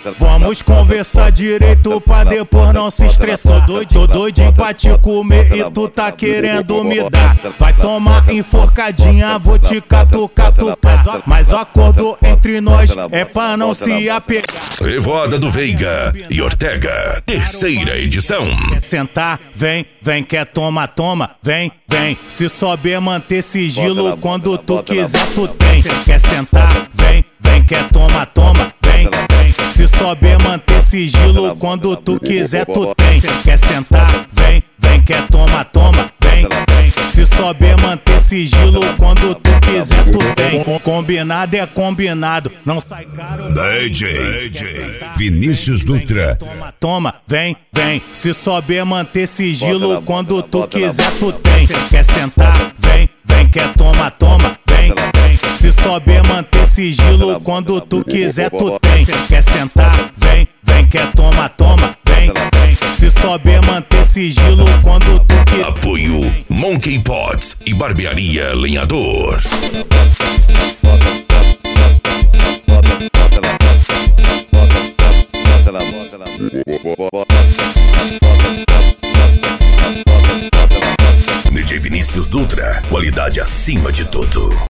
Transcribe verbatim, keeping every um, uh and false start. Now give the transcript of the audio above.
Vamos conversar direito pra depois não se estressar. Tô doidinho pra te comer e tu tá querendo me dar. Vai tomar enforcadinha, vou te catucar, catucar. Mas o acordo entre nós é pra não se apegar. Revoada do Veiga e Ortega, terceira edição. Quer sentar? Vem, vem, quer toma, toma, vem, vem. Se souber manter sigilo, quando tu quiser tu tem. Quer sentar? Vem, vem, quer toma, toma, vem, vem. Se souber manter sigilo, quando tu quiser tu tem. Quer sentar? Vem, vem, quer toma, toma, vem, vem. Se souber manter sigilo, quando tu quiser tu tem. Combinado é combinado, não sai caro. D J, D J Vinícius Dutra. Toma, toma, vem, vem. Se souber manter sigilo, quando tu quiser tu tem. Quer sentar? Vem, vem, quer toma, toma, vem, vem. Se souber manter sigilo, quando tu quiser tu tem. Quer sentar? Vem, vem, quer toma, toma, vem, vem. Se souber manter sigilo, quando tu quiser. Apoio Monkey Pots e Barbearia Lenhador. D J Vinícius Dutra, qualidade acima de tudo.